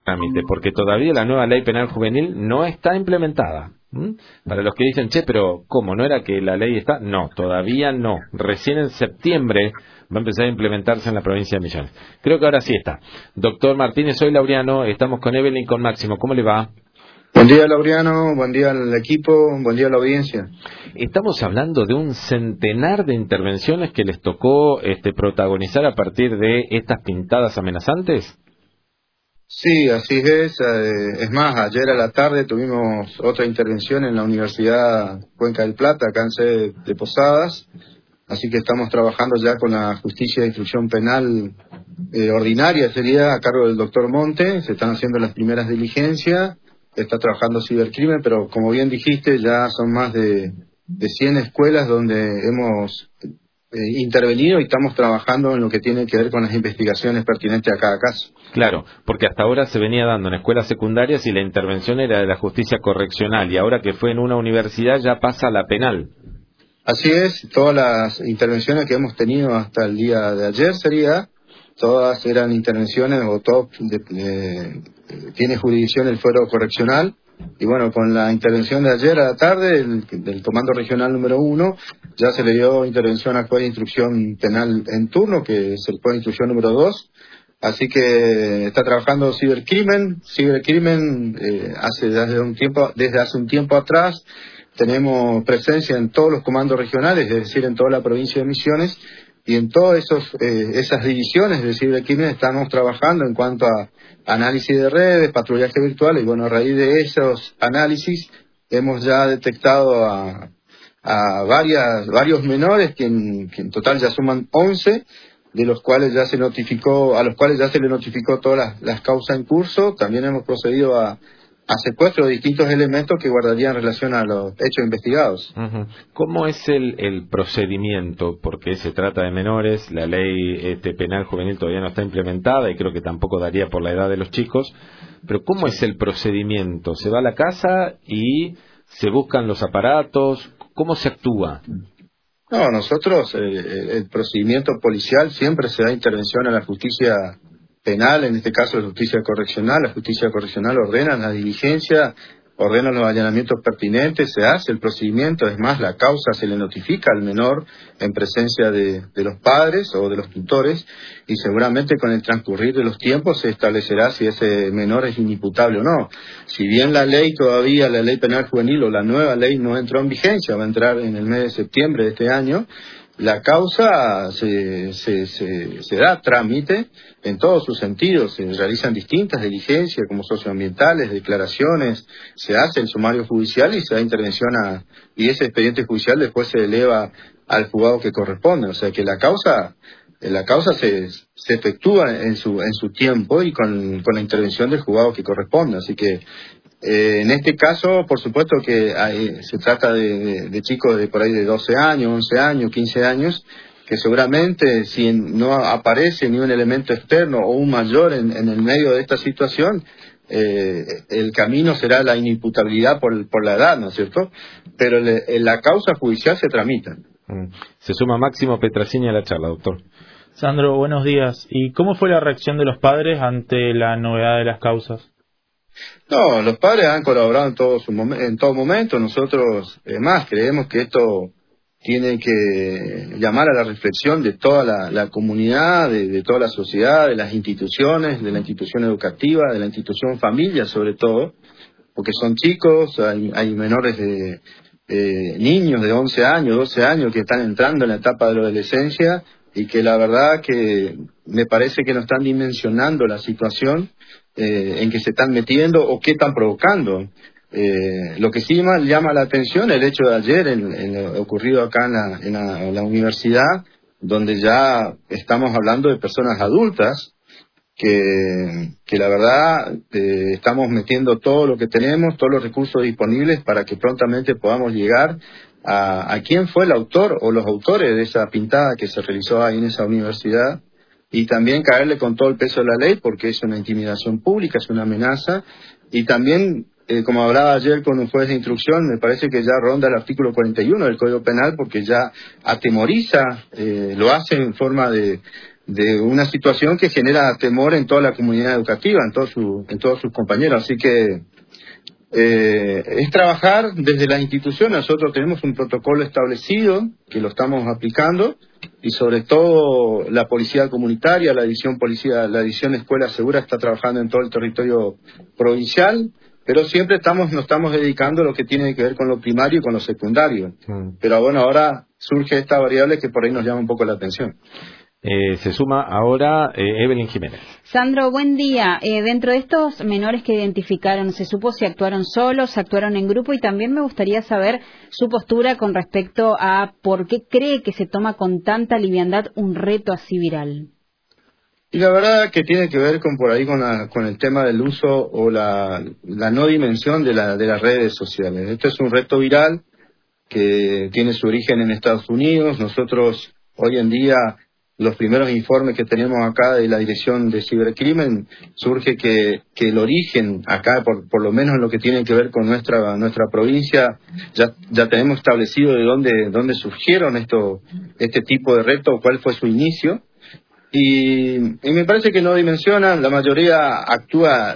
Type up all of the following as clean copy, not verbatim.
trámite, porque todavía la nueva ley penal juvenil no está implementada. Para los que dicen, che, pero ¿cómo? ¿No era que la ley está? No, todavía no. Recién en septiembre va a empezar a implementarse en la provincia de Misiones. Creo que ahora sí está. Doctor Martínez, soy Laureano, estamos con Evelyn y con Máximo. ¿Cómo le va? Buen día, Laureano, buen día al equipo, buen día a la audiencia. Estamos hablando de un centenar de intervenciones que les tocó protagonizar a partir de estas pintadas amenazantes. Sí, así es. Es más, ayer a la tarde tuvimos otra intervención en la Universidad Cuenca del Plata, acá en sede de Posadas. Así que estamos trabajando ya con la justicia de instrucción penal ordinaria, sería a cargo del doctor Monte. Se están haciendo las primeras diligencias. Está trabajando cibercrimen, pero como bien dijiste, ya son más de 100 escuelas donde hemos intervenido y estamos trabajando en lo que tiene que ver con las investigaciones pertinentes a cada caso. Claro, porque hasta ahora se venía dando en escuelas secundarias y la intervención era de la justicia correccional, y ahora que fue en una universidad ya pasa a la penal. Así es, todas las intervenciones que hemos tenido hasta el día de ayer todas eran intervenciones o todo tiene jurisdicción el fuero correccional. Y bueno, con la intervención de ayer a la tarde del Comando Regional número 1, ya se le dio intervención al juez de instrucción penal en turno, que es el juez de instrucción número 2. Así que está trabajando cibercrimen desde hace un tiempo atrás. Tenemos presencia en todos los comandos regionales, es decir, en toda la provincia de Misiones, y en todas esas divisiones de cibercrimen estamos trabajando en cuanto a análisis de redes, patrullaje virtual, y bueno, a raíz de esos análisis hemos ya detectado a varios menores que en total ya suman 11, de los cuales a los cuales ya se le notificó todas las causas en curso. También hemos procedido a secuestro de distintos elementos que guardarían relación a los hechos investigados. ¿Cómo es el procedimiento? Porque se trata de menores, la ley penal juvenil todavía no está implementada y creo que tampoco daría por la edad de los chicos, pero ¿cómo es el procedimiento? ¿Se va a la casa y se buscan los aparatos? ¿Cómo se actúa? No, nosotros, el procedimiento policial siempre se da intervención a la justicia penal, en este caso la justicia correccional ordena la diligencia, ordena los allanamientos pertinentes, se hace el procedimiento, es más, la causa se le notifica al menor en presencia de los padres o de los tutores, y seguramente con el transcurrir de los tiempos se establecerá si ese menor es inimputable o no. Si bien la ley penal juvenil o la nueva ley no entró en vigencia, va a entrar en el mes de septiembre de este año, la causa se da trámite en todos sus sentidos, se realizan distintas diligencias como socioambientales, declaraciones, se hace el sumario judicial y se da intervención y ese expediente judicial después se eleva al juzgado que corresponde, o sea que la causa se efectúa en su tiempo y con la intervención del juzgado que corresponde, así que en este caso, por supuesto que se trata de chicos de por ahí de 12 años, 11 años, 15 años, que seguramente si no aparece ni un elemento externo o un mayor en el medio de esta situación, el camino será la inimputabilidad por la edad, ¿no es cierto? Pero la causa judicial se tramita. Se suma Máximo Petracini a la charla, doctor. Sandro, buenos días. ¿Y cómo fue la reacción de los padres ante la novedad de las causas? No, los padres han colaborado en todo momento. Nosotros, además, creemos que esto tiene que llamar a la reflexión de toda la comunidad, de toda la sociedad, de las instituciones, de la institución educativa, de la institución familia, sobre todo, porque son chicos, hay menores niños de 11 años, 12 años que están entrando en la etapa de la adolescencia y que la verdad que me parece que no están dimensionando la situación en que se están metiendo o qué están provocando. Lo que sí llama la atención el hecho de ayer en lo ocurrido acá en la universidad, donde ya estamos hablando de personas adultas que la verdad estamos metiendo todo lo que tenemos, todos los recursos disponibles para que prontamente podamos llegar a quién fue el autor o los autores de esa pintada que se realizó ahí en esa universidad, y también caerle con todo el peso de la ley, porque es una intimidación pública, es una amenaza, y también, como hablaba ayer con un juez de instrucción, me parece que ya ronda el artículo 41 del Código Penal, porque ya atemoriza, lo hace en forma de de una situación que genera temor en toda la comunidad educativa, en todos sus compañeros. Así que es trabajar desde la institución. Nosotros tenemos un protocolo establecido que lo estamos aplicando, y sobre todo la policía comunitaria, la división Escuela Segura está trabajando en todo el territorio provincial, pero siempre nos estamos dedicando a lo que tiene que ver con lo primario y con lo secundario. Pero bueno, ahora surge esta variable que por ahí nos llama un poco la atención. Se suma ahora Evelyn Jiménez. Sandro, buen día. Dentro de estos menores que identificaron, ¿se supo si actuaron solos, actuaron en grupo? Y también me gustaría saber su postura con respecto a por qué cree que se toma con tanta liviandad un reto así viral. Y la verdad que tiene que ver con el tema del uso o la no dimensión de las redes sociales. Esto es un reto viral que tiene su origen en Estados Unidos. Nosotros hoy en día, los primeros informes que tenemos acá de la Dirección de Cibercrimen, surge que el origen acá, por lo menos en lo que tiene que ver con nuestra provincia, ya tenemos establecido de dónde surgieron este tipo de retos, cuál fue su inicio. Y me parece que no dimensionan, la mayoría actúa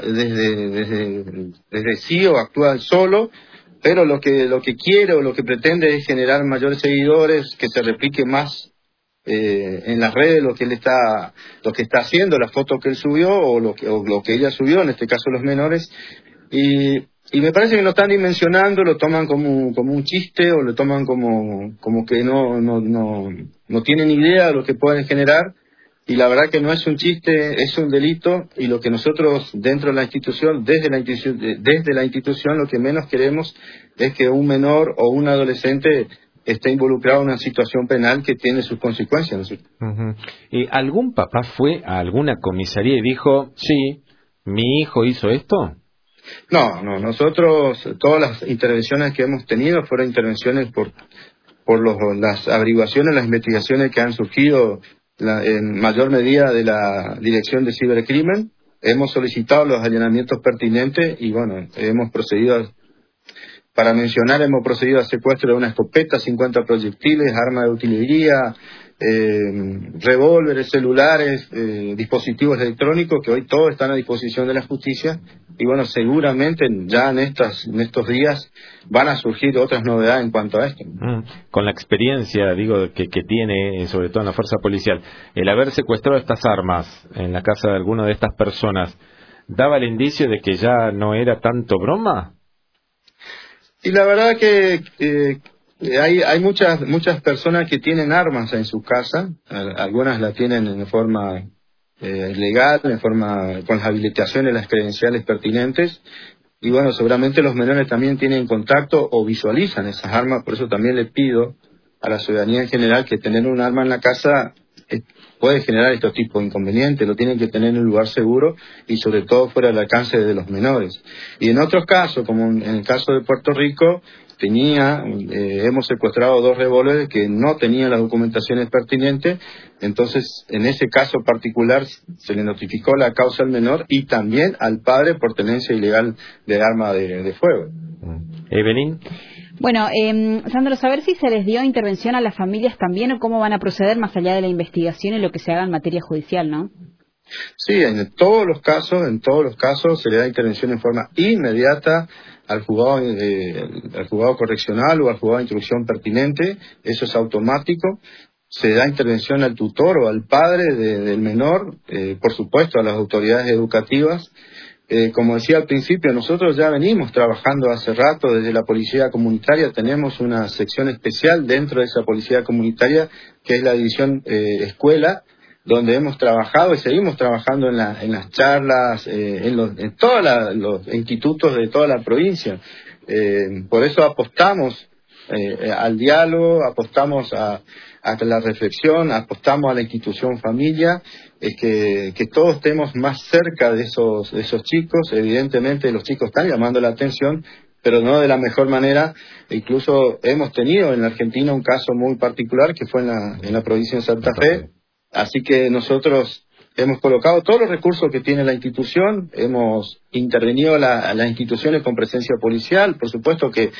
desde sí o actúa solo, pero lo que quiere o lo que pretende es generar mayores seguidores, que se replique más en las redes lo que está haciendo, las fotos que él subió o lo que ella subió, en este caso los menores, y me parece que no están dimensionando, lo toman como un chiste, o lo toman como que no tienen idea de lo que pueden generar. Y la verdad que no es un chiste, es un delito, y lo que nosotros dentro de la institución, desde la institución, lo que menos queremos es que un menor o un adolescente esté involucrado en una situación penal que tiene sus consecuencias, ¿no? ¿Y algún papá fue a alguna comisaría y dijo, sí, mi hijo hizo esto? No, nosotros, todas las intervenciones que hemos tenido fueron intervenciones por las averiguaciones, las investigaciones que han surgido en mayor medida de la Dirección de Cibercrimen. Hemos solicitado los allanamientos pertinentes y bueno, hemos procedido a secuestro de una escopeta, 50 proyectiles, armas de utilería, revólveres, celulares, dispositivos electrónicos, que hoy todos están a disposición de la justicia. Y bueno, seguramente ya en estos días van a surgir otras novedades en cuanto a esto. Con la experiencia, que tiene, sobre todo en la fuerza policial, el haber secuestrado estas armas en la casa de alguna de estas personas, ¿daba el indicio de que ya no era tanto broma? Y la verdad que hay muchas personas que tienen armas en su casa. Algunas la tienen en forma legal, con las habilitaciones, las credenciales pertinentes. Y bueno, seguramente los menores también tienen contacto o visualizan esas armas. Por eso también le pido a la ciudadanía en general que tener un arma en la casa puede generar estos tipos de inconvenientes. Lo tienen que tener en un lugar seguro y sobre todo fuera del alcance de los menores. Y en otros casos, como en el caso de Puerto Rico, hemos secuestrado 2 revólveres que no tenían las documentaciones pertinentes. Entonces, en ese caso particular se le notificó la causa al menor y también al padre por tenencia ilegal de arma de fuego. Evelyn. Bueno, Sandro, saber si se les dio intervención a las familias también, o cómo van a proceder más allá de la investigación y lo que se haga en materia judicial, ¿no? Sí, en todos los casos se le da intervención en forma inmediata al juzgado correccional o al juzgado de instrucción pertinente. Eso es automático. Se da intervención al tutor o al padre del menor, por supuesto a las autoridades educativas. Como decía al principio, nosotros ya venimos trabajando hace rato desde la policía comunitaria. Tenemos una sección especial dentro de esa policía comunitaria que es la división escuela, donde hemos trabajado y seguimos trabajando en las charlas, en todos los institutos de toda la provincia. Por eso apostamos al diálogo, apostamos a la reflexión, apostamos a la institución familia, que todos estemos más cerca de esos chicos. Evidentemente los chicos están llamando la atención, pero no de la mejor manera. Incluso hemos tenido en la Argentina un caso muy particular que fue en la provincia de Santa Fe. Así que nosotros hemos colocado todos los recursos que tiene la institución, hemos intervenido las instituciones con presencia policial. Por supuesto que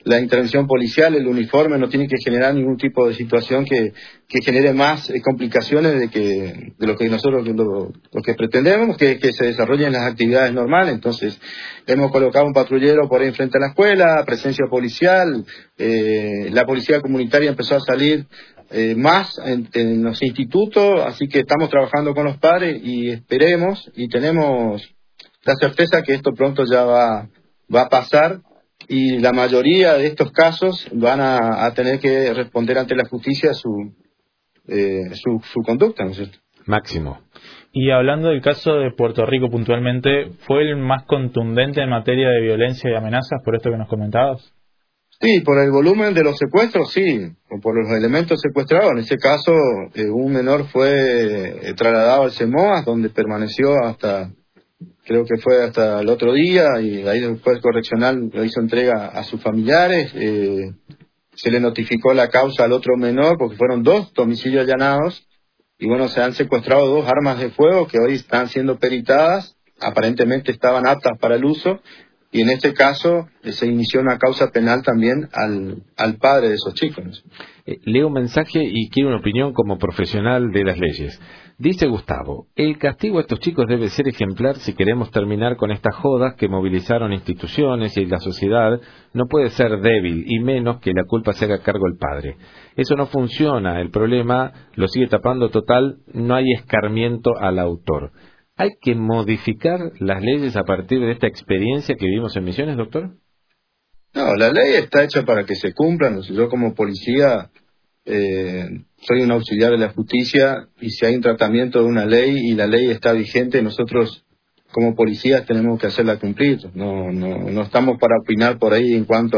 la intervención policial, el uniforme, no tiene que generar ningún tipo de situación que genere más complicaciones de lo que nosotros lo que pretendemos, que se desarrollen las actividades normales. Entonces, hemos colocado un patrullero por ahí enfrente a la escuela, presencia policial, la policía comunitaria empezó a salir más en los institutos, así que estamos trabajando con los padres y esperemos y tenemos la certeza que esto pronto ya va a pasar y la mayoría de estos casos van a tener que responder ante la justicia su conducta, ¿no es cierto? Máximo. Y hablando del caso de Puerto Rico puntualmente, ¿fue el más contundente en materia de violencia y amenazas por esto que nos comentabas? Sí, por el volumen de los secuestros, sí, o por los elementos secuestrados. En ese caso, un menor fue trasladado al CEMOAS, donde permaneció creo que fue hasta el otro día, y ahí el juez correccional le hizo entrega a sus familiares. Se le notificó la causa al otro menor, porque fueron 2 domicilios allanados, y bueno, se han secuestrado 2 armas de fuego que hoy están siendo peritadas, aparentemente estaban aptas para el uso, y en este caso se inició una causa penal también al padre de esos chicos. Leo un mensaje y quiero una opinión como profesional de las leyes. Dice Gustavo, el castigo a estos chicos debe ser ejemplar si queremos terminar con estas jodas que movilizaron instituciones y la sociedad. No puede ser débil y menos que la culpa se haga cargo el padre. Eso no funciona, el problema lo sigue tapando total, no hay escarmiento al autor. ¿Hay que modificar las leyes a partir de esta experiencia que vivimos en Misiones, doctor? No, la ley está hecha para que se cumplan. Yo como policía soy un auxiliar de la justicia y si hay un tratamiento de una ley y la ley está vigente, nosotros como policías tenemos que hacerla cumplir. No estamos para opinar por ahí en cuanto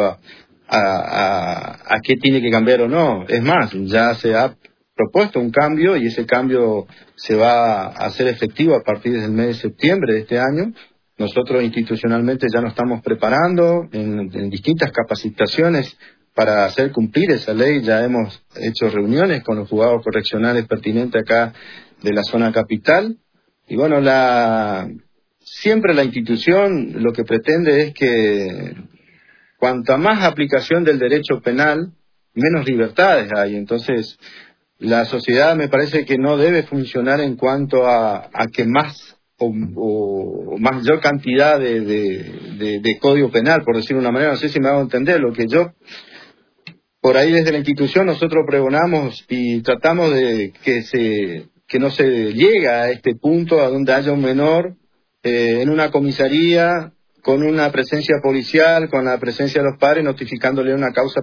a qué tiene que cambiar o no. Es más, ya se ha propuesto un cambio y ese cambio se va a hacer efectivo a partir del mes de septiembre de este año. Nosotros institucionalmente ya nos estamos preparando en distintas capacitaciones para hacer cumplir esa ley. Ya hemos hecho reuniones con los juzgados correccionales pertinentes acá de la zona capital. Y bueno, siempre la institución lo que pretende es que cuanta más aplicación del derecho penal, menos libertades hay. Entonces, la sociedad me parece que no debe funcionar en cuanto a que más o mayor cantidad de código penal, por decirlo de una manera. No sé si me hago entender. Lo que yo, por ahí desde la institución, nosotros pregonamos y tratamos de que no se llegue a este punto a donde haya un menor en una comisaría con una presencia policial, con la presencia de los padres, notificándole una causa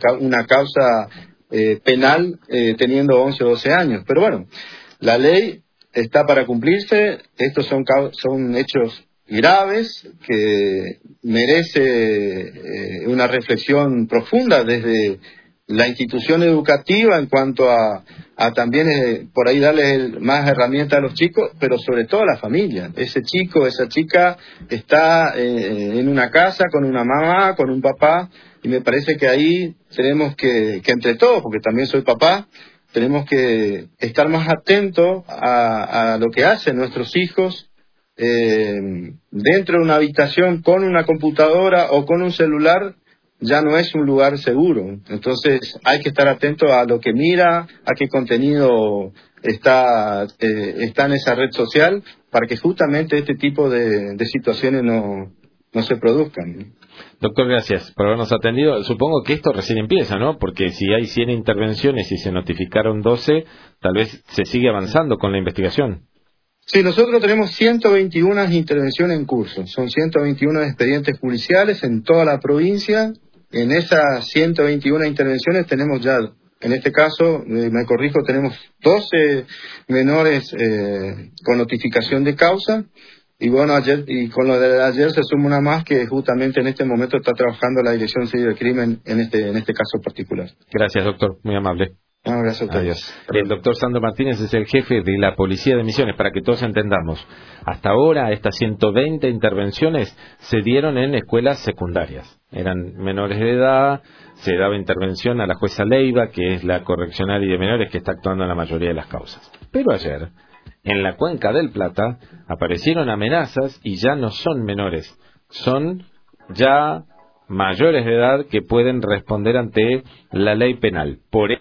penal teniendo 11 o 12 años. Pero bueno, la ley está para cumplirse. Estos son hechos graves que merece una reflexión profunda desde la institución educativa en cuanto a también por ahí darle más herramientas a los chicos, pero sobre todo a la familia. Ese chico, esa chica está en una casa con una mamá, con un papá, y me parece que ahí tenemos que entre todos, porque también soy papá, tenemos que estar más atentos a lo que hacen nuestros hijos dentro de una habitación con una computadora o con un celular. Ya no es un lugar seguro. Entonces hay que estar atento a lo que mira, a qué contenido está en esa red social, para que justamente este tipo de situaciones no se produzcan. Doctor, gracias por habernos atendido. Supongo que esto recién empieza, ¿no? Porque si hay 100 intervenciones y se notificaron 12, tal vez se sigue avanzando con la investigación. Sí, nosotros tenemos 121 intervenciones en curso. Son 121 expedientes policiales en toda la provincia. En esas 121 intervenciones tenemos ya, en este caso, me corrijo, tenemos 12 menores con notificación de causa. Y bueno, y con lo de ayer se suma una más que justamente en este momento está trabajando la Dirección Civil del Crimen en este caso particular. Gracias, doctor. Muy amable. Gracias a ustedes. Adiós. El doctor Sandro Martínez es el jefe de la Policía de Misiones, para que todos entendamos. Hasta ahora, estas 120 intervenciones se dieron en escuelas secundarias. Eran menores de edad, se daba intervención a la jueza Leiva, que es la correccional y de menores que está actuando en la mayoría de las causas. Pero ayer, en la Cuenca del Plata, aparecieron amenazas y ya no son menores, son ya mayores de edad que pueden responder ante la ley penal. Por